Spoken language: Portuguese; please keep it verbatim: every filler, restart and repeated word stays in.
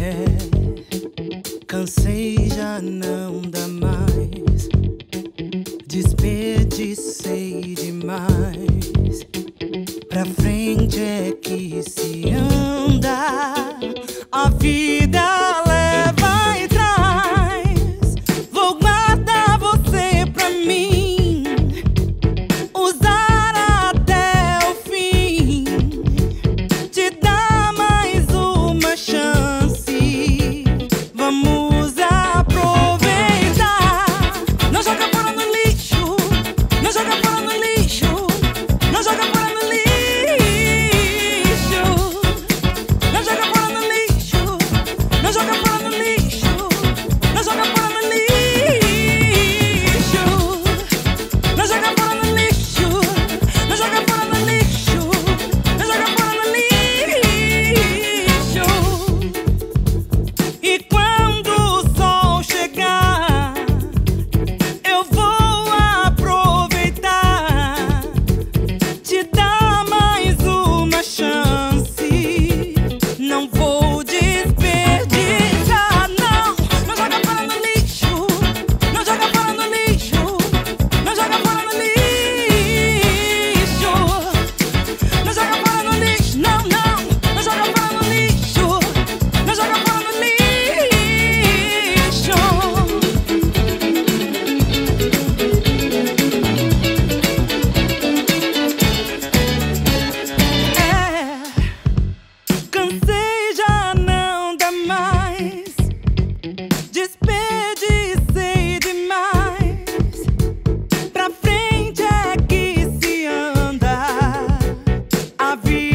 Cansei, já não dá mais. Desperdicei demais. Pra frente é que se anda. A vida leva e traz. Vou guardar você pra mim, usar até o fim, te dar mais uma chance. Vamos aproveitar. Não joga fora no lixo, não joga fora no lixo, não joga fora no lixo, não joga fora no lixo, não joga fora no lixo, não joga fora no lixo, não joga fora no lixo, não joga fora no lixo, não joga fora no lixo. E quando o sol chegar, eu vou aproveitar, te dar mais uma chance. Não vou desperdiçar, não. Não joga fora no lixo, não joga fora no lixo, não joga fora no lixo, não joga fora no lixo, não, não, não joga fora no lixo, não joga fora no lixo. É, cansei, já não dá mais. Desperdicei demais. Pra frente é que se anda. A vida